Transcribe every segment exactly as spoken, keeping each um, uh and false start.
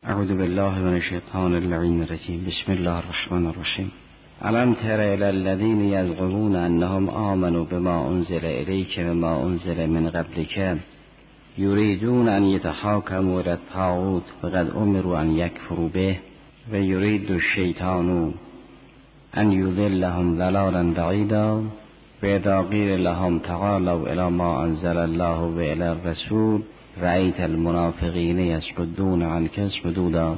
اعوذ بالله من الشیطان اللعین الرجیم. بسم الله الرحمن الرحیم. الم تر الی الذین یزعمون انهم آمنوا بما انزل الیک و ما انزل من قبلک یریدون ان یتحاکموا الی الطاغوت فقد امروا ان یکفروا به و یرید الشیطان ان یضلهم ضلالا بعیدا و اذا قیل لهم تعالوا الی ما انزل الله و الی الرسول رأیت المنافقین یصدون عنک صدودا.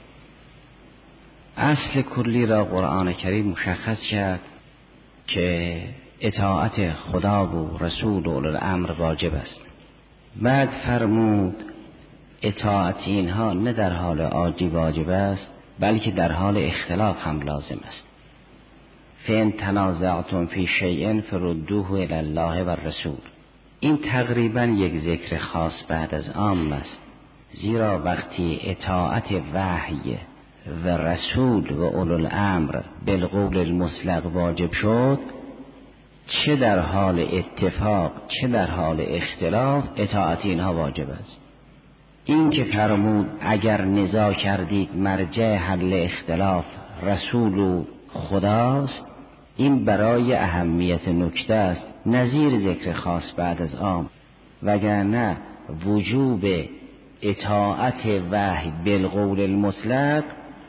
اصل کلی را قرآن کریم مشخص کرد که اطاعت خدا و رسول و اولو الامر واجب است. بعد فرمود اطاعت اینها نه در حال عادی واجب است بلکه در حال اختلاف هم لازم است. فإن تنازعتم فی شیء فردوه الی الله و الرسول. این تقریبا یک ذکر خاص بعد از عام است، زیرا وقتی اطاعت وحی و رسول و اولو الامر بالقول المطلق واجب شد، چه در حال اتفاق چه در حال اختلاف اطاعت اینها واجب است. این که فرمود اگر نزاع کردید مرجع حل اختلاف رسول و خداست، این برای اهمیت نکته است، نظیر ذکر خاص بعد از عام. وگرنه وجوب اطاعت وحی بالقول المطلق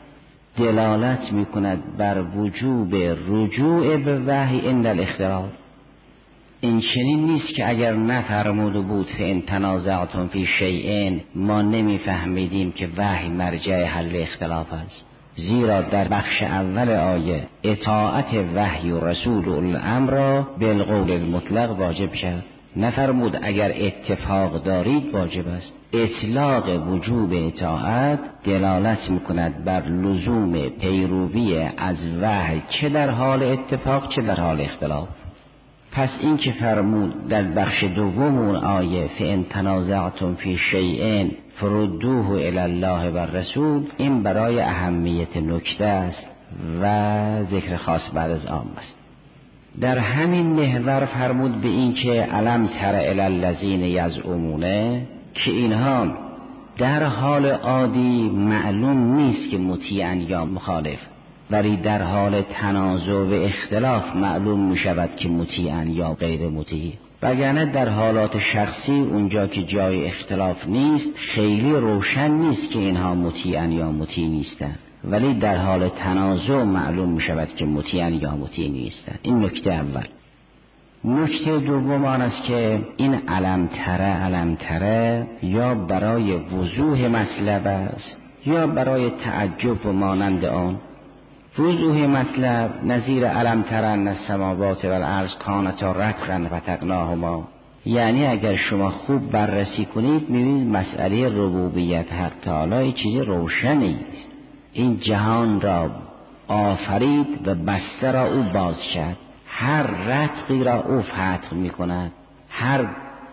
دلالت می کند بر وجوب رجوع به وحی عند الاختلاف. این چنین نیست که اگر نفرموده بود فإن تنازعتم فی شیء ما نمی فهمیدیم که وحی مرجع حل اختلاف است، زیرا در بخش اول آیه اطاعت وحی و رسول و الامر را بالقول المطلق واجب کرد. نفرمود اگر اتفاق دارید واجب است. اطلاق وجوب اطاعت دلالت میکند بر لزوم پیروی از وحی چه در حال اتفاق چه در حال اختلاف. پس این که فرمود در بخش دوم اون آیه فإن تنازعتم فی شیء فردوه الی الله و الرسول، این برای اهمیت نکته است و ذکر خاص بعد از عام است. در همین محور فرمود به این که الم تر الی الذین یزعمون، که اینها در حال عادی معلوم نیست که مطیعن یا مخالف، ولی در حال تنازع و اختلاف معلوم می شود که مطیعن یا غیر مطیع. وگرنه در حالات شخصی اونجا که جای اختلاف نیست خیلی روشن نیست که اینها مطیعن یا مطیع نیستن، ولی در حال تنازع معلوم می شود که مطیعن یا مطیع نیستن. این نکته اول. نکته دوم آن است که این علم تره علم تره یا برای وضوح مطلب است یا برای تعجب و مانند آن. وضوح مطلب نظیر علم ترن السماوات و الارض کانتا رتقا فتقناهما، یعنی اگر شما خوب بررسی کنید میبینید مسئله ربوبیت حق تعالی چیز روشنی است. این جهان را آفرید و بسته را او باز کرد، هر رتقی را او فتح میکند، هر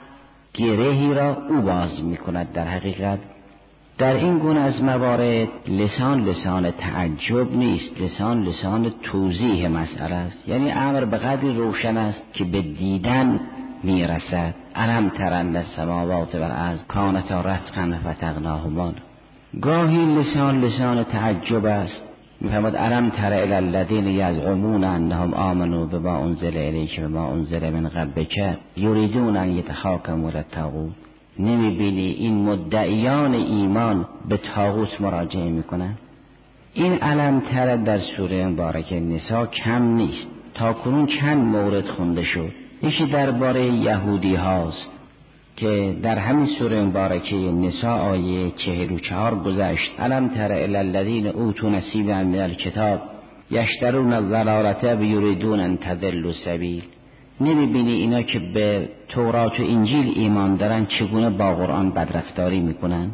گرهی را او باز میکند. در حقیقت در این گونه از موارد لسان لسان تعجب نیست، لسان لسان توضیح مسئله است. یعنی امر به قدری روشن است که به دیدن میرسد. الم ترن السماوات و الارض کانتا رتقا فتقناهما. گاهی لسان لسان تعجب است، میفرماد الم تر الی الذین یزعمون انهم آمنوا بما انزل الیک و ما انزل من قبلک یریدون ان یتحاکموا الی الطاغوت. نمیبینی این مدعیان ایمان به طاغوت مراجعه میکنن؟ این علم تر در سوره مبارکه نساء کم نیست. تا کنون چند مورد خونده شد. یکی درباره یهودی هاست که در همین سوره مبارکه نساء آیه چهل و چهار گذشت. علم تر الی الذین اوتوا نصیبا من الکتاب یشترون الضلالة یریدون ان تضلوا السبیل. نمیبینی اینا که به تورات و انجیل ایمان دارن چگونه با قرآن بدرفتاری میکنن؟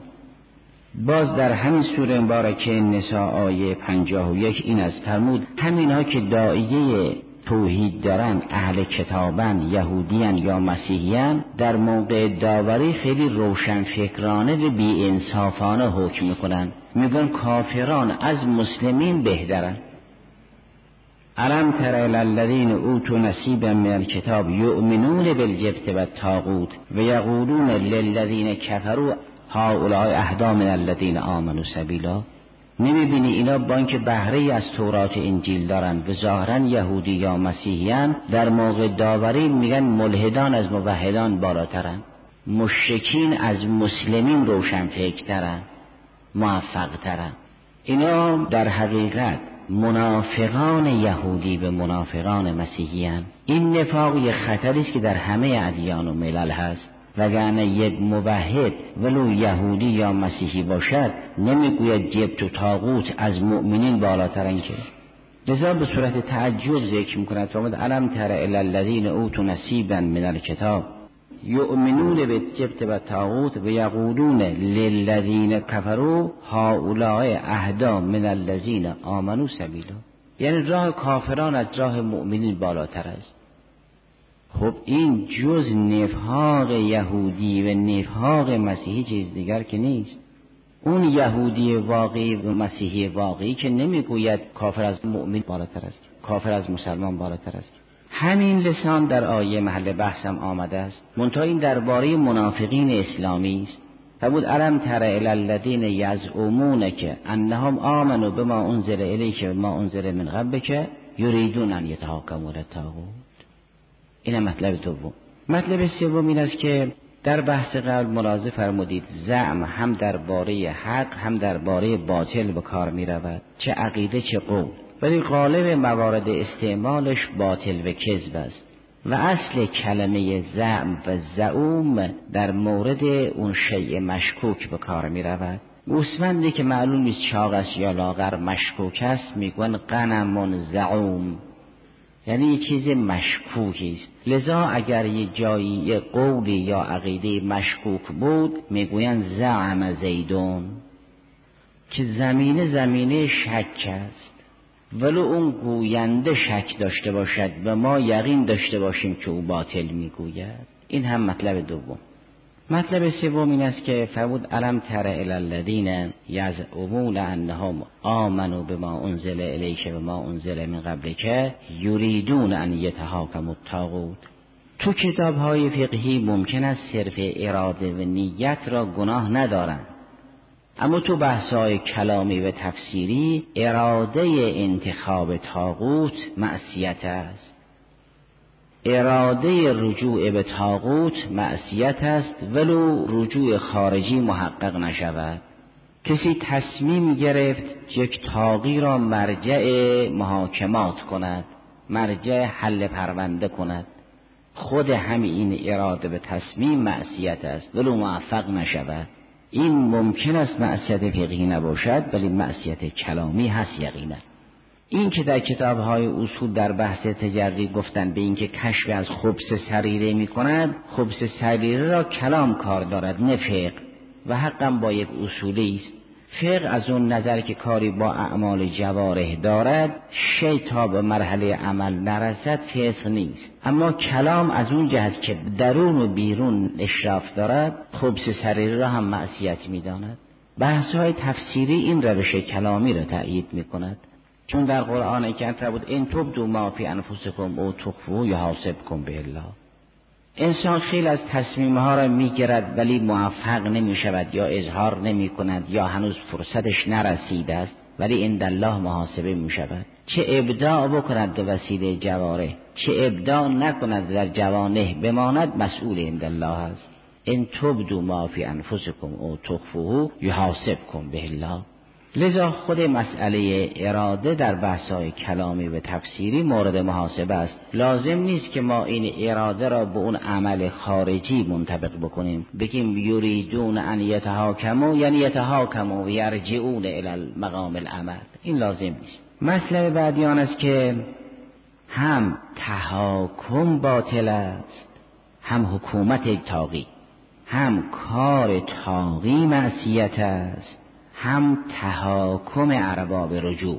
باز در همین سوره مبارکه نساء آیه پنجاه و یک این از فرمود همینها که داعیه توحید دارن، اهل کتابن، یهودیان یا مسیحیان، در موقع داوری خیلی روشن فکرانه و بی انصافانه حکم میکنن، میگن کافران از مسلمین بهترن. الم تر الی الذین اوتوا نصیبا من الکتاب یؤمنون بالجبت والطاغوت و یقولون للذین کفروا هؤلاء اهدی من الذین آمنوا سبیلا. نمیبینی اینا با اینکه بهره از تورات انجیل دارن و ظاهرا یهودی یا مسیحیان، در موقع داوری میگن ملحدان از موحدان بالاترن، مشرکین از مسلمین روشن فکرترن، موفق ترن. اینا در حقیقت منافقان یهودی به منافقان مسیحیان. این نفاق یک خطری است که در همه ادیان و ملل هست، وگرنه یک موحد ولو یهودی یا مسیحی باشد نمیگوید جبت و طاغوت از مؤمنین بالاترن که. لذا به صورت تعجب ذکر میکند فرمود الم تر الی الذین اوتوا نصیبا من الکتاب یؤمنون بالجبت و طاغوت و یقولون للذین کفروا هؤلاء اهدی من الذین آمنوا سبیلا. یعنی راه کافران از راه مؤمنین بالاتر است. خب این جز نفاق یهودی و نفاق مسیحی چیز دیگر که نیست. اون یهودی واقعی و مسیحی واقعی که نمیگوید کافر از مؤمن بالاتر است، کافر از مسلمان بالاتر است. همین لسان در آیه محل بحثم آمده است، منتها این درباره منافقین اسلامی است. فرمود الم تر الی الذین یزعمون که انهم آمنوا بما انزل الیک و ما انزل من قبلک یریدون ان یتحاکموا الی الطاغوت. این مطلب دوم. مطلب سوم این است که در بحث قبل ملاحظه فرمودید زعم هم درباره حق هم درباره باطل به کار می رود، چه عقیده چه قول، ولی غالب موارد استعمالش باطل و کذب است و اصل کلمه زعم و زعوم در مورد اون شیء مشکوک به کار می رود. گوسفندی که معلوم نیست چاق است یا لاغر مشکوک است میگن غنم زعوم، یعنی یه چیز مشکوکی است. لذا اگر یه جایی یه قولی یا عقیده مشکوک بود میگوین زعم زیدون، که زمینه زمینه شک است، ولو اون گوینده شک داشته باشد و ما یقین داشته باشیم که او باطل میگوید. این هم مطلب دوم. مطلب سوم این است که فرمود الم تر الی الذین یزعمون انهم آمنوا بما انزل الیک و ما انزل من قبلک یریدون ان یتحاکموا الطاغوت. تو کتاب‌های فقهی ممکن است صرف اراده و نیت را گناه ندارند، اما تو بحث‌های کلامی و تفسیری اراده انتخاب طاغوت معصیت است، اراده رجوع به طاغوت معصیت است ولو رجوع خارجی محقق نشود. کسی تصمیم گرفت یک طاغی را مرجع محاکمات کند، مرجع حل پرونده کند، خود همین اراده به تصمیم معصیت است ولو موفق نشود. این ممکن است معصیت فقهی نباشد ولی معصیت کلامی هست یقینا. این که در کتاب‌های اصول در بحث تجری گفتن به این که کشف از خبث سریره می کند، خبث سریره را کلام کار دارد نه فقه، و حقا با یک اصولی است. فقه از اون نظر که کاری با اعمال جوارح دارد، شی تا به مرحله عمل نرسد فقه نیست، اما کلام از اون جهت که درون و بیرون اشراف دارد خبث سریره را هم معصیت می داند. بحث‌های تفسیری این روش کلامی را تأیید می کند، چون در قرآن که فرمود ان تبدوا ما فی انفسکم او تخفوه یحاسبکم به الله. انسان خیلی از تصمیم‌ها را می‌گیرد ولی موفق نمی‌شود یا اظهار نمی‌کند یا هنوز فرصتش نرسیده است، ولی عند الله محاسبه می‌شود. چه ابداع بکند به وسیله جوارح، چه ابداع نکند در جوانح بماند، مسئول عند الله است. ان تبدوا ما فی انفسکم او تخفوه یحاسبکم به الله. لذا خود مسئله اراده در بحث‌های کلامی و تفسیری مورد محاسبه است. لازم نیست که ما این اراده را به اون عمل خارجی منطبق بکنیم، بگیم یریدون ان یتحاکموا یعنی یتحاکموا و یرجعون الی المقام العمل. این لازم نیست. مطلب بعدی آن است که هم تحاکم باطل است، هم حکومت طاغی، هم کار طاغی معصیت است، هم تحاکم ارباب رجوع.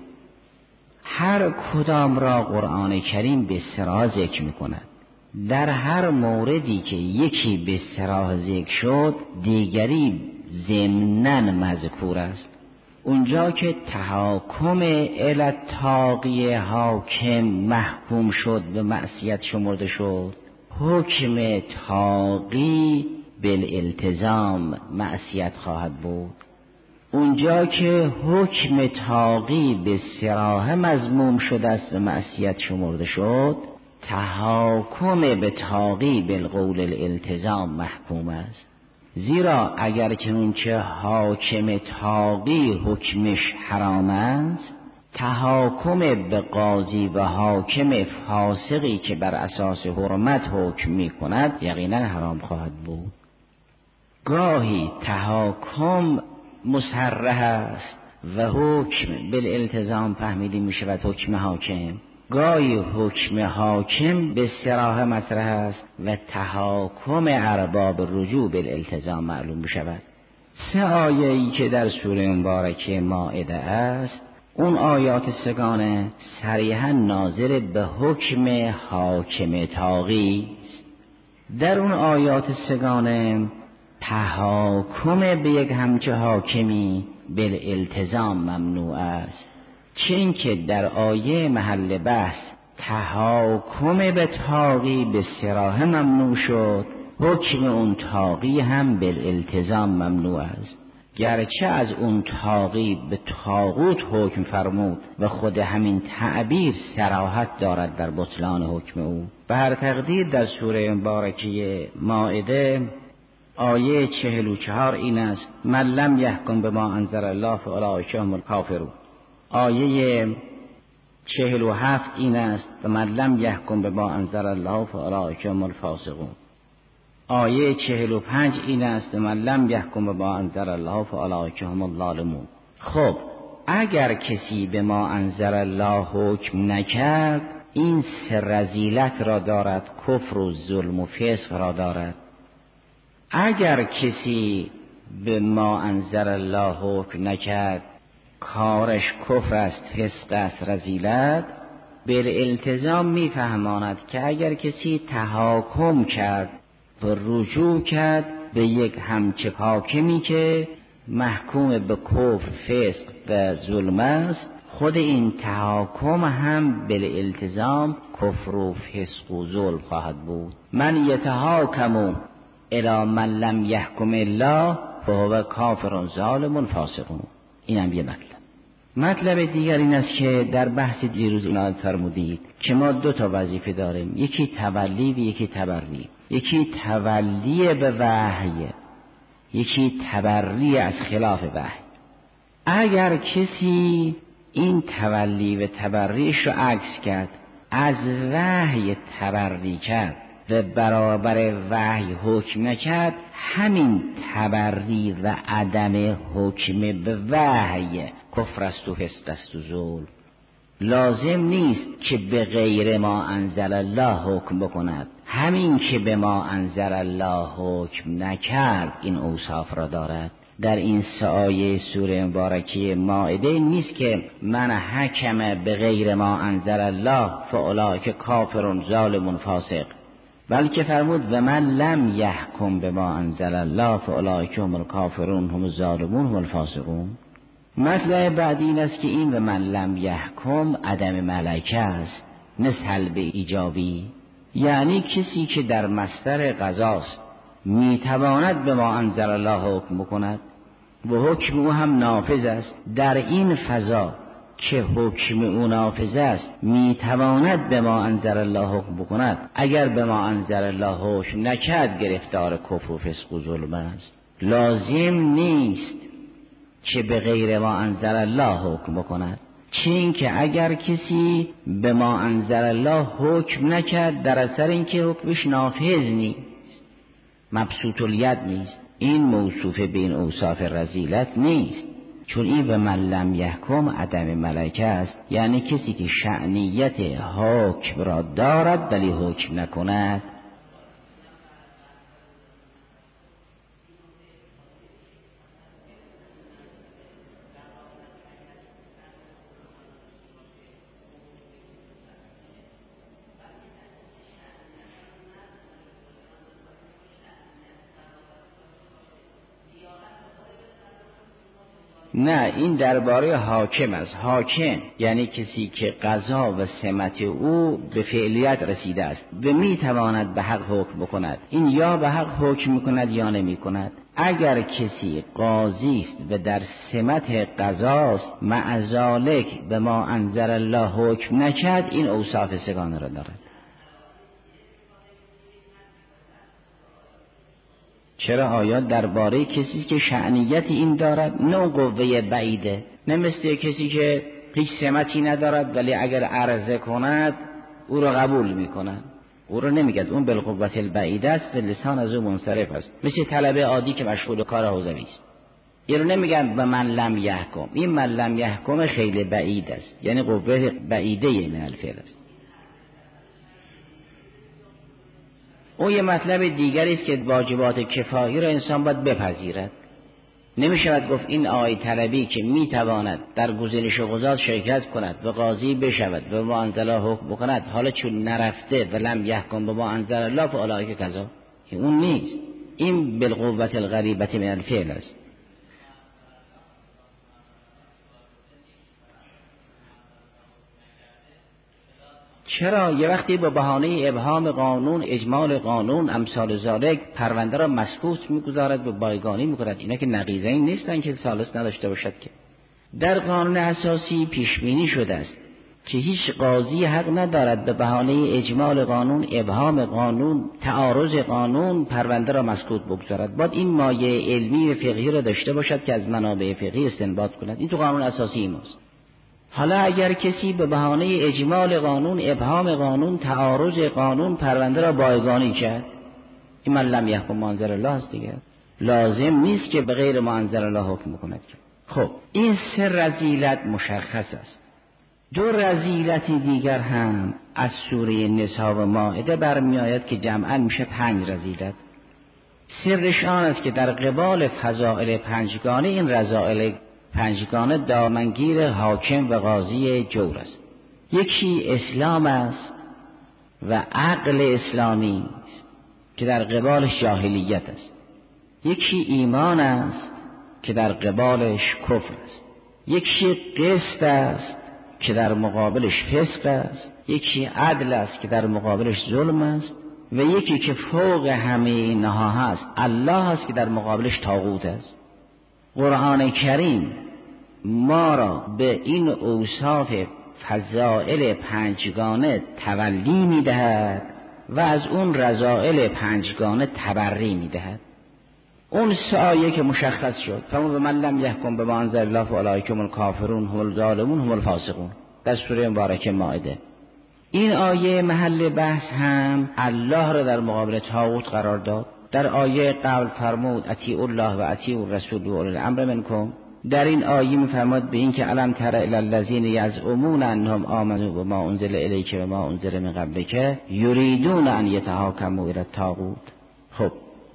هر کدام را قرآن کریم به صراح ذکر می کند. در هر موردی که یکی به صراح ذکر شد دیگری ضمناً مذکور است. اونجا که تحاکم الی الطاغی حاکم محکوم شد به معصیت شمرده شد، حکم طاغی بالالتزام معصیت خواهد بود. اونجا که حکم طاغی به صراحه مذموم شده است و معصیت شمرده شد، تحاکم به طاغی بالقول الالتزام محکوم است. زیرا اگر که اونچه حاکم طاغی حکمش حرام است، تحاکم به قاضی و حاکم فاسقی که بر اساس حرمت حکم می کند یقینا حرام خواهد بود. گاهی تحاکم مصرح است و حکم بالالتزام فهمیده می شود حکم حاکم، گاهی حکم حاکم به صراحه مطرح است و تحاکم ارباب رجوع بالالتزام معلوم می شود. سه آیه‌ای که در سوره مبارکه مائده است، اون آیات سگانه صریحاً ناظر به حکم حاکم طاغی است. در اون آیات سگانه تحاکم به یک همچه حاکمی بالالتزام ممنوع است، چه اینکه در آیه محل بحث تحاکم به طاغی به صراحه ممنوع شد، حکم اون طاغی هم بالالتزام ممنوع است. گرچه از اون طاغی به طاغوت حکم فرمود و خود همین تعبیر صراحت دارد در بطلان حکم او. به هر تقدیر در سوره مبارکه مائده آیه چهل و چهار این است: من لم یحکم بما انزل الله فاولئک هم الکافرون. آیه چهل و هفت این است: من لم یحکم بما انزل الله فاولئک هم الفاسقون. آیه چهل و پنج این است: من لم یحکم بما انزل الله فاولئک هم الظالمون. خب اگر کسی به ما انزل الله حکم نکرد، این سه رذیلت را دارد، کفر و ظلم و فسق را دارد. اگر کسی به ما انزل الله حکم نکرد، کارش کفر است، فسق است، رذیلت، بالالتزام میفهماند که اگر کسی تحاکم کرد و رجوع کرد به یک همچه حاکمی که محکوم به کفر، فسق و ظلم است، خود این تحاکم هم بالالتزام کفر و فسق و ظلم خواهد بود. من یتحاکم الی من لم یحکم الله فهو کافر ظالم فاسق. این هم یه مطلب. مطلب دیگر این است که در بحث دیروز عنایت فرمودید که ما دو تا وظیفه داریم، یکی تولی و یکی تبری. یکی تولی به وحی، یکی تبری از خلاف وحی. اگر کسی این تولی و تبریش رو عکس کرد، از وحی تبری کرد و برابر وحی حکم نکرد، همین تبری و عدم حکم به وحی کفر است و فسق است و ظلم. لازم نیست که به غیر ما انزل الله حکم بکند، همین که به ما انزل الله حکم نکرد این اوصاف را دارد. در این سه آیه سوره مبارکه مائده نیست که من حکم به غیر ما انزل الله فاولئک کافر ظالم فاسق، بلکه فرمود و من لم یحکم به ما انزل الله فاولئک هم الکافرون هم الظالمون هم الفاسقون. مطلب بعدی این است که این و من لم یحکم عدم ملکه است، نه سلب ایجابی. یعنی کسی که در مصدر قضاست میتواند به ما انزل الله حکم بکند و حکم او هم نافذ است، در این فضا که حکم او نافذ است میتواند به ما انزل الله حکم بکند، اگر به ما انزل الله حکم نکرد گرفتار کفر و فسق و ظلم است. لازم نیست که به غیر ما انزل الله حکم بکند، چه این که اگر کسی به ما انزل الله حکم نکرد در اثر اینکه حکمش نافذ نیست، مبسوط الید نیست، این موصوف به این اوصاف رذیلت نیست، چون این به من لم یحکم عدم ملکه است. یعنی کسی که شأنیت حکم را دارد ولی حکم نکند. نه، این درباره حاکم است. حاکم یعنی کسی که قضا و سمت او به فعلیت رسیده است و میتواند به حق حکم بکند. این یا به حق حکم میکند یا نمی کند. اگر کسی قاضی است و در سمت قضاست مع ذالک به ما انزل الله حکم نکرد، این اوصاف سگانه را دارد. چرا؟ آیات درباره کسی که شأنیت این دارد، نه قوه بعیده، نه مثل کسی که هیچ سمتی ندارد ولی اگر عرضه کند او را قبول میکنند. او را نمیگد، اون بالقوت البعیده است و لسان از او منصرف است، مثل طلبه عادی که مشغول کار حوزوی است. این رو نمیگن به من لم یحکم، این من لم یحکم خیلی بعید است، یعنی قوه بعیده من الفعل است. او یه مطلب دیگری است که واجبات کفایی را انسان باید بپذیرد. نمیشود گفت این آی طلبی که میتواند در گزینش قضات شرکت کند و قاضی بشود و ما انزل الله حکم بکند، حالا چون نرفته و لم یحکم به ما انزل الله فاولئک کذا، اون نیست. این بالقوة الغریبة من الفعل است. چرا؟ یه وقتی با بهانه ابهام قانون، اجمال قانون، امثال ذالک پرونده را مسکوت میگذارد و بایگانی میکند. اینا که نقیضین نیستن که ثالث نداشته باشد. که در قانون اساسی پیش بینی شده است که هیچ قاضی حق ندارد به بهانه اجمال قانون، ابهام قانون، تعارض قانون پرونده را مسکوت بگذارد. باید این مایه علمی و فقهی را داشته باشد که از منابع فقهی استنباط کند. این تو قانون اساسی ماست. حالا اگر کسی به بهانه اجمال قانون، ابهام قانون، تعارض قانون پرونده را بایگانی کرد، این من لم یحکم ما انزل الله است دیگه. لازم نیست که به غیر ما انزل الله حکم کند. خب این سه رذیلت مشخص است. دو رذیلت دیگر هم از سوره نساء و مائده برمی آید که جمعاً میشه پنج رذیلت. سرش آن است که در قبال فضائل پنجگانه این رذائل پنجگانه دامنگیر حاکم و قاضی جور است. یکی اسلام است و عقل اسلامی است که در قبالش جاهلیت است. یکی ایمان است که در قبالش کفر است. یکی قسط است که در مقابلش فسق است. یکی عدل است که در مقابلش ظلم است و یکی که فوق همه اینها هست الله است که در مقابلش طاغوت است. قرآن کریم ما را به این اوصاف فضائل پنجگانه تولی میدهد و از اون رذائل پنجگانه تبری میدهد. اون سه آیه که مشخص شد، فمن من لم یحکم بما انزل الله فاولئک هم الکافرون هم الظالمون هم الفاسقون، در سوره مبارکه مائده. این آیه محل بحث هم الله را در مقابل طاغوت قرار داد. در آیه قبل فرمود اطیعوا الله و اطیعوا الرسول و اولی الامر منکم. در این آیه می‌فرماد به این که الم تر الی الذین یزعمون انهم آمنوا بما انزل الیک و ما انزل من قبلک یریدون ان یتحاکموا الی الطاغوت. خب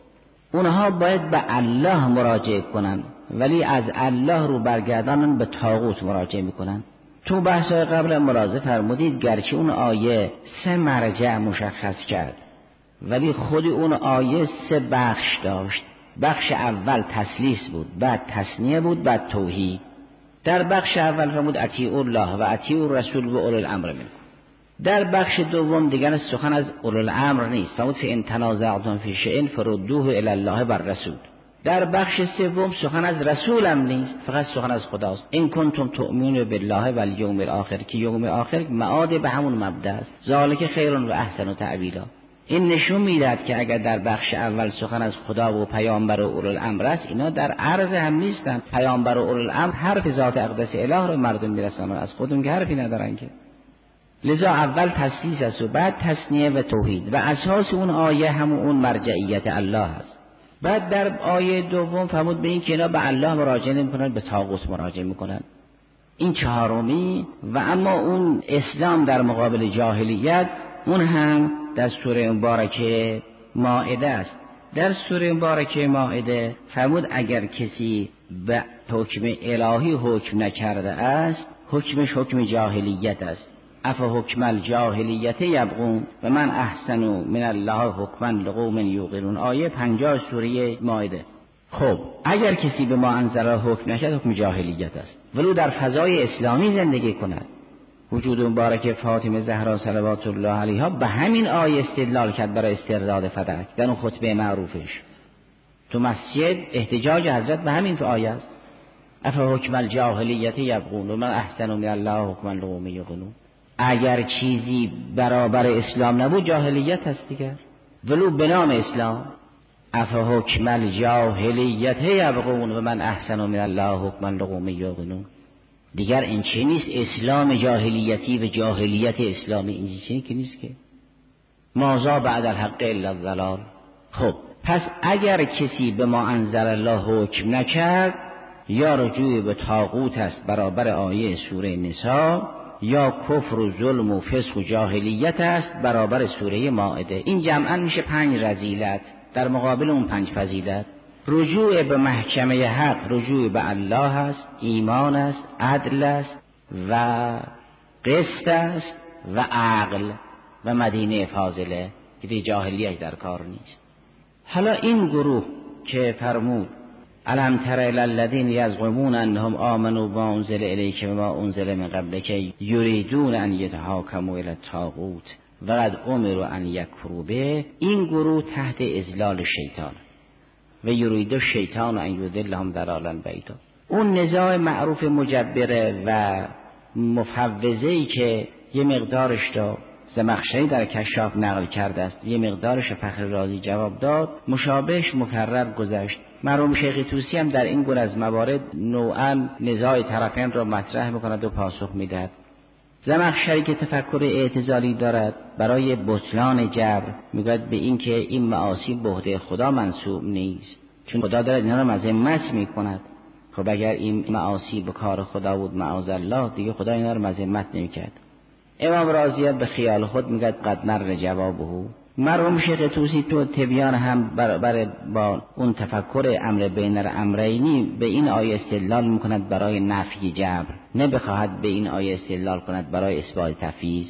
اونها باید به الله مراجعه کنن ولی از الله رو برگردانن به طاغوت مراجعه میکنن. تو بحث‌های قبل ملاحظه فرمودید گرچه اون آیه سه مرجع مشخص کرد ولی خود اون آیه سه بخش داشت. بخش اول تثلیث بود، بعد تثنیه بود، بعد توحید. در بخش اول فرمود اطیعوا الله و اطیعوا الرسول و اولی الامر منکم. در بخش دوم دیگر سخن از اولی الامر نیست، فرمود فان تنازعتم فی شیء فردوه الی الله و الرسول. در بخش سوم سخن از رسول هم نیست، فقط سخن از خداست. این کنتم تؤمنون بالله و الیوم الاخر، که یوم آخر معاد به همون مبدا است. ذالک خیر و احسن تأویلا. این نشون میدهد که اگر در بخش اول سخن از خدا و پیامبر و اولی الامر است، اینا در عرض هم نیستن. پیامبر و اولی الامر حرف ذات اقدس اله رو مردم میرسونن، از خودمون که حرفی ندارن که. لذا اول تثلیث است و بعد تثنیه و توحید و اساس اون آیه هم اون مرجعیت الله است. بعد در آیه دوم فرمود به این که اینا به الله مراجعه نمی‌کنن، به طاغوت مراجعه می‌کنن. این چهارمی. و اما اون اسلام در مقابل جاهلیت، اون هم در سوره مبارکه مائده است. در سوره مبارکه مائده فرمود اگر کسی به حکم الهی حکم نکرده است، حکمش حکم جاهلیت است. اف حکم الجاهلیت یبغون و من احسن من الله حکما لقوم یوقنون. آیه پنجاه سوره مائده. خب اگر کسی به ما انزل حکم نکرد حکم جاهلیت است، ولو در فضای اسلامی زندگی کند. وجود مبارک فاطمه زهرا صلوات الله علیها به همین آیه استدلال کرد برای استرداد فدک در اون خطبه معروفش تو مسجد. احتجاج حضرت به همین آیه است. افا حکم الجاهلیت یبغون و من احسن من الله حکما لقوم یوقنون. اگر چیزی برابر اسلام نبود جاهلیت هست دیگر، ولو به نام اسلام. افا حکم الجاهلیت یبغون و من احسن من الله حکما لقوم یوقنون. دیگر این چی نیست اسلام جاهلیتی و جاهلیت اسلامی، این چیزی که نیست که مازا بعد الحق الا الضلال. خب پس اگر کسی به ما انزل الله حکم نکرد، یا رجوع به طاغوت است برابر آیه سوره نساء، یا کفر و ظلم و فسق و جاهلیت است برابر سوره مائده. این جمعا میشه پنج رذیلت در مقابل اون پنج فضیلت. رجوع به محکمه حق رجوع به الله است، ایمان است، عدل است و قسط است و عقل و مدینه فاضله که دی جاهلیت در کار نیست. حالا این گروه که فرمود الم تر الی الذین یزعمون انهم آمنوا بما انزل الیک و ما انزل من قبلک یریدون ان یتحاکموا الی الطاغوت و قد امروا ان یکفروا به، این گروه تحت اذلال شیطان و یرید الشیطان ان یضلهم ضلالا بعیدا. اون نزاع معروف مجبره و مفوضه‌ای که یه مقدارش تا زمخشری در کشاف نقل کرده است، یه مقدارش فخر رازی جواب داد، مشابهش مکرر گذشت. مرحوم شیخ طوسی هم در این گونه از موارد نوعا نزاع طرفین را مطرح میکند و پاسخ میدهد. زمخشری که تفکر اعتزالی دارد برای بطلان جبر میگوید به این که این معاصی به عهده خدا منسوب نیست، چون خدا دارد اینا را مذمت میکند. خب اگر این معاصی به کار خدا بود معاذ الله، دیگه خدا اینا را مذمت نمیکرد. امام رازی به خیال خود میگه قد مر جوابه. مرحوم شیخ طوسی تو تبیان هم برابر با اون تفکر امر بین الامرینی به این آیه استدلال میکند برای نفی جبر، نه بخواهد به این آیه استدلال کند برای اثبات تفییض.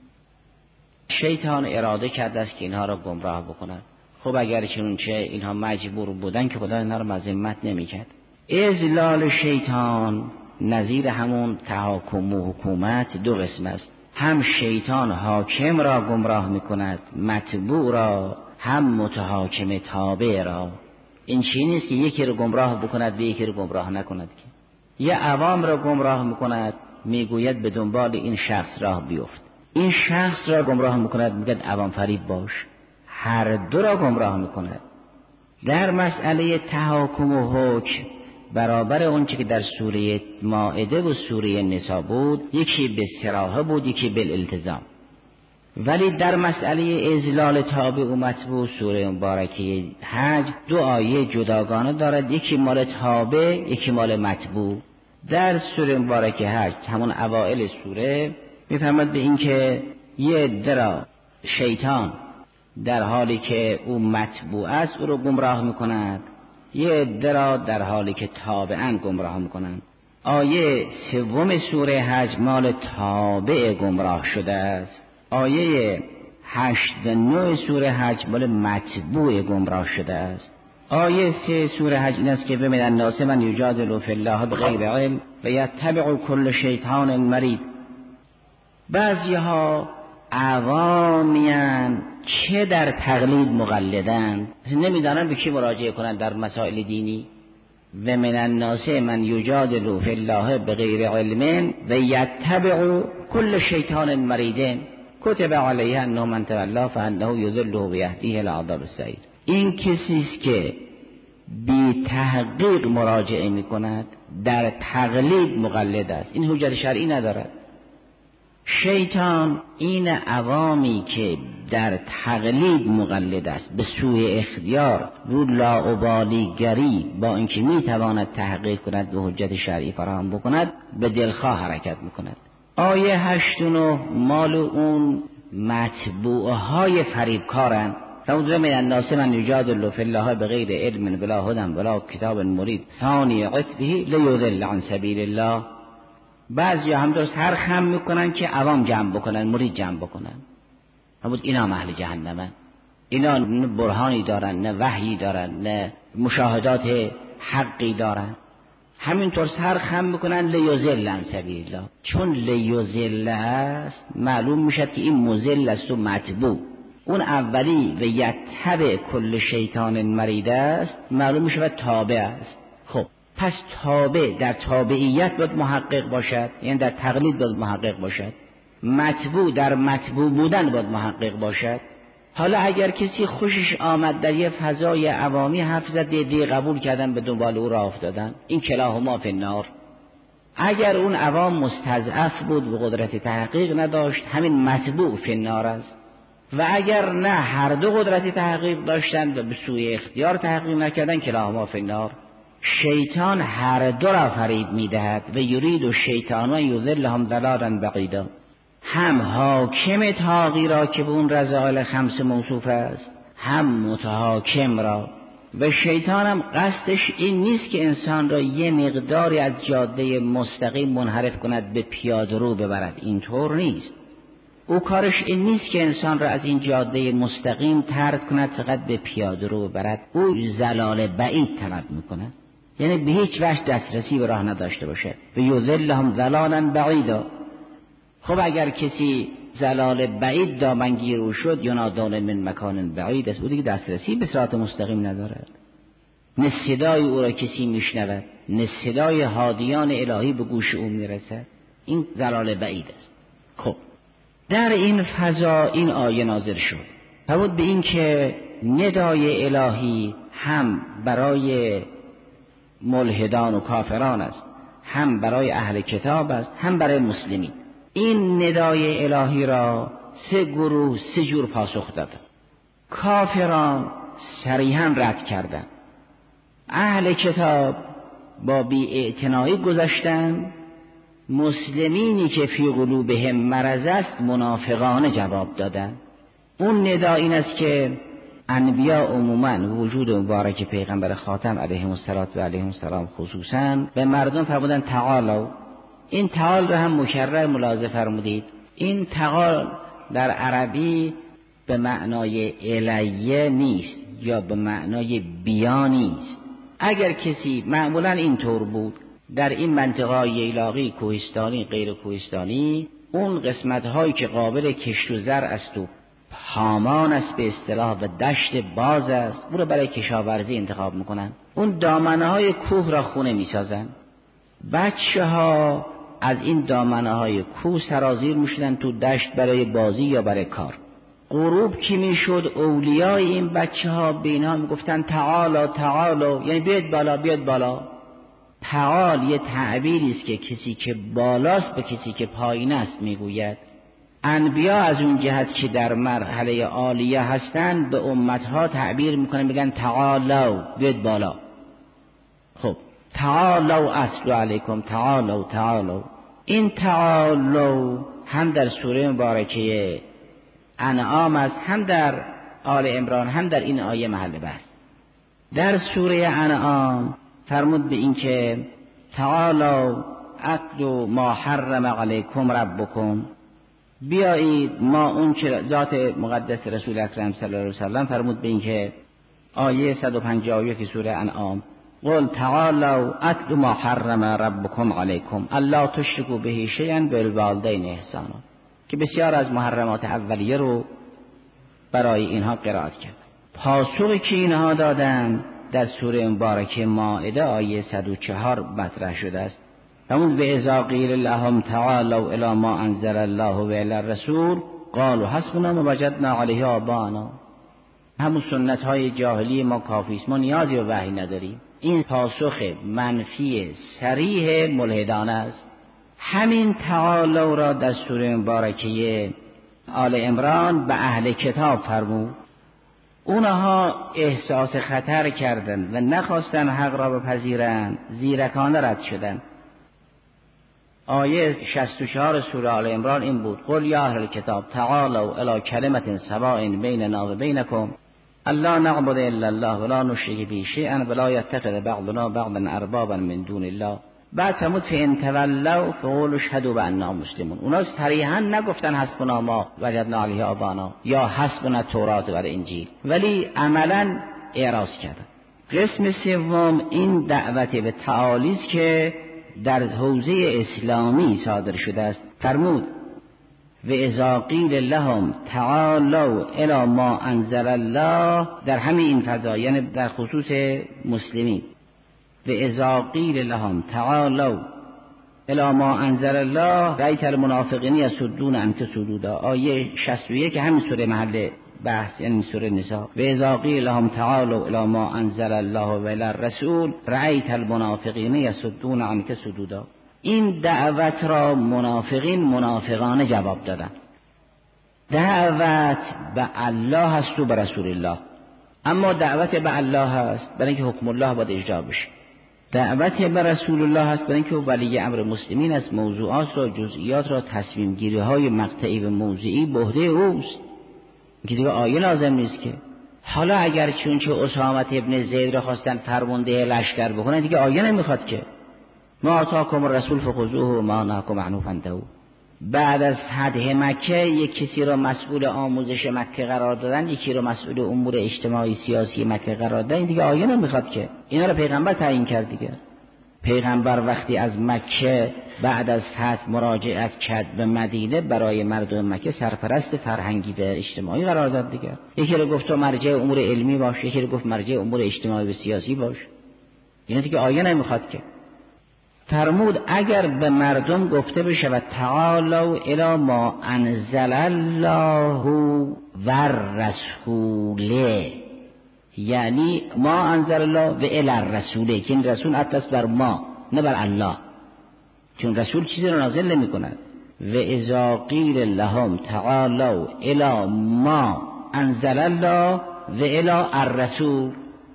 شیطان اراده کرده است که اینها را گمراه بکند. خب اگر چنانچه اینها مجبور بودن که خدا اینها را مذمت نمیکرد. اذلال شیطان نظیر همون تحاکم و حکومت دو قسم است. هم شیطان حاکم را گمراه میکند متبوع را، هم متحاکم تابع را. این چیزی نیست که یکی رو گمراه بکند و یکی رو گمراه نکند. که یه عوام را گمراه میکند میگوید به دنبال این شخص راه بیفت، این شخص را گمراه میکند میگوید عوام فریب باش. هر دو را گمراه میکند. در مسئله تحاکم و حکم برابر اون چی که در سوره مائده و سوره نساء بود، یکی به صراحه بود یکی بالالتزام. ولی در مسئله اذلال تابع و متبوع سوره مبارکه حج دو آیه جداگانه دارد، یکی مال تابع یکی مال متبوع. در سوره مبارکه حج همون اوائل سوره میفرماد به این که یه درا شیطان در حالی که او متبوع است او رو گمراه میکند، یه درا در حالی که تابعاً گمراه میکنند. آیه سوم سوره حج مال تابع گمراه شده است. آیه هشت و نه سوره حج مال متبوع گمراه شده است. آیه سه سوره حج این است که من الناس من یجادل فی الله بغیر علم و یتبع کل شیطان مرید. بعضی ها عوامین چه در تقلید مقلدند، نمیدانند به کی مراجعه کنند در مسائل دینی. و من الناس من یجادل فی الله بغیر علم و یتبع کل شیطان مرید کتب علیه انه من تولی فانه یضله و یهدیه الی عذاب السعیر. این کسی است که بی تحقیق مراجعه می کند، در تقلید مقلد است، این حجت شرعی ندارد. شیطان این عوامی که در تقلید مقلد است به سوی اختیار رو لاابالیگری با اینکه میتواند تحقیق کند و حجت شرعی فراهم بکند به دلخواه حرکت میکند. آیه هشت و نه مال اون متبوعه های فریبکارند. فموضوع من الناس من یجادل فی الله بغیر علم ولا هدی ولا کتاب مرید ثانی عتبه لیضل عن سبیل الله. بعضی هم درست هر خم میکنن که عوام جمع بکنن، مرید جمع بکنن. همون اینا اهل جهنمن. اینا نه برهانی دارن، نه وحیی دارن، نه مشاهدات حقی دارن. همینطور سر خم میکنن لیضل عن سبیل الله، چون لیضل است معلوم میشد که این مضل است و متبوع. اون اولی و یتبع کل شیطان مرید است معلوم میشود تابع است. خب پس تابع در تابعیت باید محقق باشد، یعنی در تقلید باید محقق باشد. متبوع در متبوع بودن باید محقق باشد. حالا اگر کسی خوشش آمد در یه فضای عوامی حرف زد، دیدی قبول کردن به دنبال او راه افتادن، این کلاهما فی النار. اگر اون عوام مستضعف بود و قدرت تحقیق نداشت، همین متبوع فی النار است. و اگر نه هر دو قدرت تحقیق داشتن و به سوی اختیار تحقیق نکردن، کلاهما فی النار. شیطان هر دو را فریب میدهد و یرید و شیطان یضلهم ضلالا بعیدا. هم حاکم طاغی را که به اون رذائل خمس موصوف است، هم متحاکم را. و شیطان هم قصدش این نیست که انسان را یه مقداری از جاده مستقیم منحرف کند به پیاده رو ببرد، اینطور نیست. او کارش این نیست که انسان را از این جاده مستقیم طرد کند فقط به پیاده رو ببرد، او ضلال بعید طلب میکند، یعنی به هیچ وجه دسترسی به راه نداشته باشد. و یضلهم ضلالا بعیدا. خب اگر کسی ضلال بعید دامنگیر او شد، ینادون من مکان بعید است، او دیگه دسترسی به صراط مستقیم ندارد. نه صدای او را کسی میشنود، نه صدای هادیان الهی به گوش او میرسد. این ضلال بعید است. خب در این فضا این آیه نازل شد، فرمود به این که ندای الهی هم برای ملحدان و کافران است، هم برای اهل کتاب است، هم برای مسلمین. این ندای الهی را سه گروه سه جور پاسخ دادند. کافران صریحا رد کردند، اهل کتاب با بی‌اعتنایی گذشتند، مسلمینی که فی قلوبهم مرض است منافقانه جواب دادند. اون ندا این است که انبیا عموما وجود مبارک پیغمبر خاتم علیه الصلات و علیه السلام خصوصا به مردم فرمودن تعالوا. این تعال را هم مکرر ملاحظه فرمودید. این تعال در عربی به معنای الیه نیست یا به معنای بیا نیست. اگر کسی معمولا اینطور بود در این منطقه ییلاقی، کوهستانی، غیر کوهستانی، اون قسمت هایی که قابل کشت و زرع است و حامان است به اصطلاح و دشت باز است، او را برای کشاورزی انتخاب میکنن. اون دامنه های کوه را خونه میسازن. بچه ها از این دامنه های کوه سرازیر میشدن تو دشت برای بازی یا برای کار. غروب که میشد اولیای این بچه ها به اینها میگفتن تعالا تعالا، یعنی بیاد بالا بیاد بالا. تعال یه تعبیری است که کسی که بالاست به کسی که پایین است میگوید. انبیا از اون جهت که در مرحله عالیه هستند به امتها تعبیر میکنن، میگن تعالوا بیاد بالا. خب تعالوا اصل علیکم، تعالوا تعالوا. این تعالوا هم در سوره مبارکه انعام است، هم در آل عمران، هم در این آیه محل بحث. در سوره انعام فرمود به این که تعالوا اتلوا ما حرم علیکم ربکم، بیایید ما اون که ذات مقدس رسول اکرم صلی الله علیه وسلم فرمود به این که آیه صد و پنجاه و یک سوره انعام قل تعالوا اتلوا ما حرم ربکم علیکم الا تشرکوا به شیئا بالوالدین احسانا، که بسیار از محرمات اولیه رو برای اینها قرائت کرد. پاسخی که اینها دادن در سوره مبارکه مائده آیه صد و چهار مطرح شده است. همون به اذا قیل لهم تعالوا الی ما انزل الله و الی الرسول قالوا حسبنا ما وجدنا علیه آباءنا. همون سنت های جاهلی ما کافی است، ما نیازی به وحی نداریم. این پاسخ منفی صریح ملحدانه است. همین تعالوا را در سوره مبارکه آل عمران به اهل کتاب فرمود. اونها احساس خطر کردند و نخواستن حق را بپذیرند، زیرکانه رد شدند. آیه شصت و چهار سوره آل عمران این بود قل یا اهل الکتاب تعالوا الی کلمة سواء بیننا و بینکم الا نعبد الا الله ولا نشرک به شیئا ولا یتخذ بعضنا بعضا اربابا من دون الله. بعد فرمود فإن تولوا فقولوا اشهدوا بأننا مسلمون. اونا صریحا نگفتن حسبنا ما وجدنا علیه آبانا یا حسبنا التوراة و الانجیل، ولی عملا اعراض کردن. قسم سوم این دعوت به تعالی است که در حوزه اسلامی صادر شده است. فرمود و اذا قیل لهم تعالوا الی ما انزل الله، در همین این فضا، یعنی در خصوص مسلمین. و اذا قیل لهم تعالوا الی ما انزل الله رأیت المنافقین یصدون عنک صدودا، آیه شصت و یک که همین سوره محل بحث، یعنی سوره نساء. و اذا قیل لهم تعالوا الی ما انزل الله و الی الرسول رأیت المنافقین یصدون عنک صدودا. این دعوت را منافقین منافقانه جواب دادن. دعوت به الله هست و به رسول الله، اما دعوت به الله هست برای اینکه حکم الله باید اجرا بشه. دعوت به رسول الله هست برای اینکه ولی امر مسلمین است، موضوعات را، جزئیات را، تصمیم گیری های مقطعی و موضعی به عهده اوست که دیگه آیه لازم نیست که. حالا اگر چون چه اسامه ابن زید را خواستن فرمانده لشکر بکنن، دیگه آیه نمیخواد که ما آتاکم الرسول فخذوه و ما نهاکم عنه فانتهوا. بعد از فتح مکه یک کسی را مسئول آموزش مکه قرار دادن، یکی را مسئول امور اجتماعی سیاسی مکه قرار دادن، دیگه آیه نمیخواد که. اینا را پیغمبر تعیین کرد دیگه. پیغمبر وقتی از مکه بعد از فتح مراجعت کرد به مدینه، برای مردم مکه سرپرست فرهنگی و اجتماعی قرار داد دیگه. یکی را گفت تو مرجع امور علمی باش، یکی را گفت مرجع امور اجتماعی و سیاسی باش. اینا دیگه آیه نمیخواد که. فرمود اگر به مردم گفته بشه و تعالوا الی ما انزل الله و الرسول، یعنی ما انزل الله و الی الرسول، که این رسول عطف بر ما نه بر الله، چون رسول چیزی رو نازل نمی کند. و اذا قیل لهم تعالوا الی ما انزل الله و الی الرسول،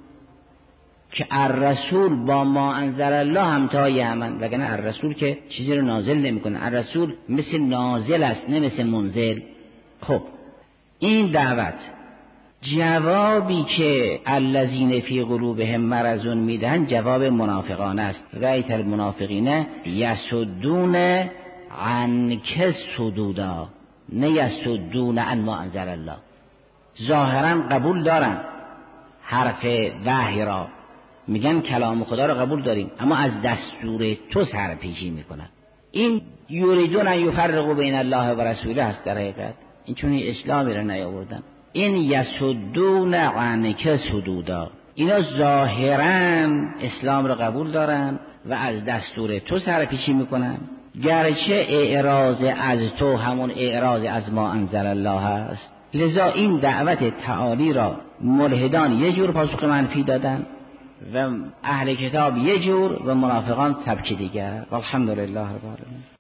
که الرسول با ما انزل الله همتای همن، وگرنه الرسول که چیزی رو نازل نمیکنه. الرسول مثل نازل است نه مثل منزل. خب این دعوت جوابی که الذین فی قلوبهم مرض میدن جواب منافقانه است. رأیت المنافقین یصدون عنک صدودا، نه یصدون عن ما انزل الله. ظاهرا قبول دارن حرف وحی را، میگن کلام خدا رو قبول داریم، اما از دستور تو سرپیچی میکنن. این یریدون ان یفرقوا بین الله و رسوله است در حقیقت. این چون اسلامی رو نیاوردن. این یصدون عنک صدودا، اینا ظاهرا اسلام رو قبول دارن و از دستور تو سرپیچی میکنن، گرچه اعراض از تو همون اعراض از ما انزل الله است. لذا این دعوت تعالی را ملحدان یه جور پاسخ منفی دادن و اهل کتاب یه جور و منافقان سبک دیگر. والحمدلله رب العالمین.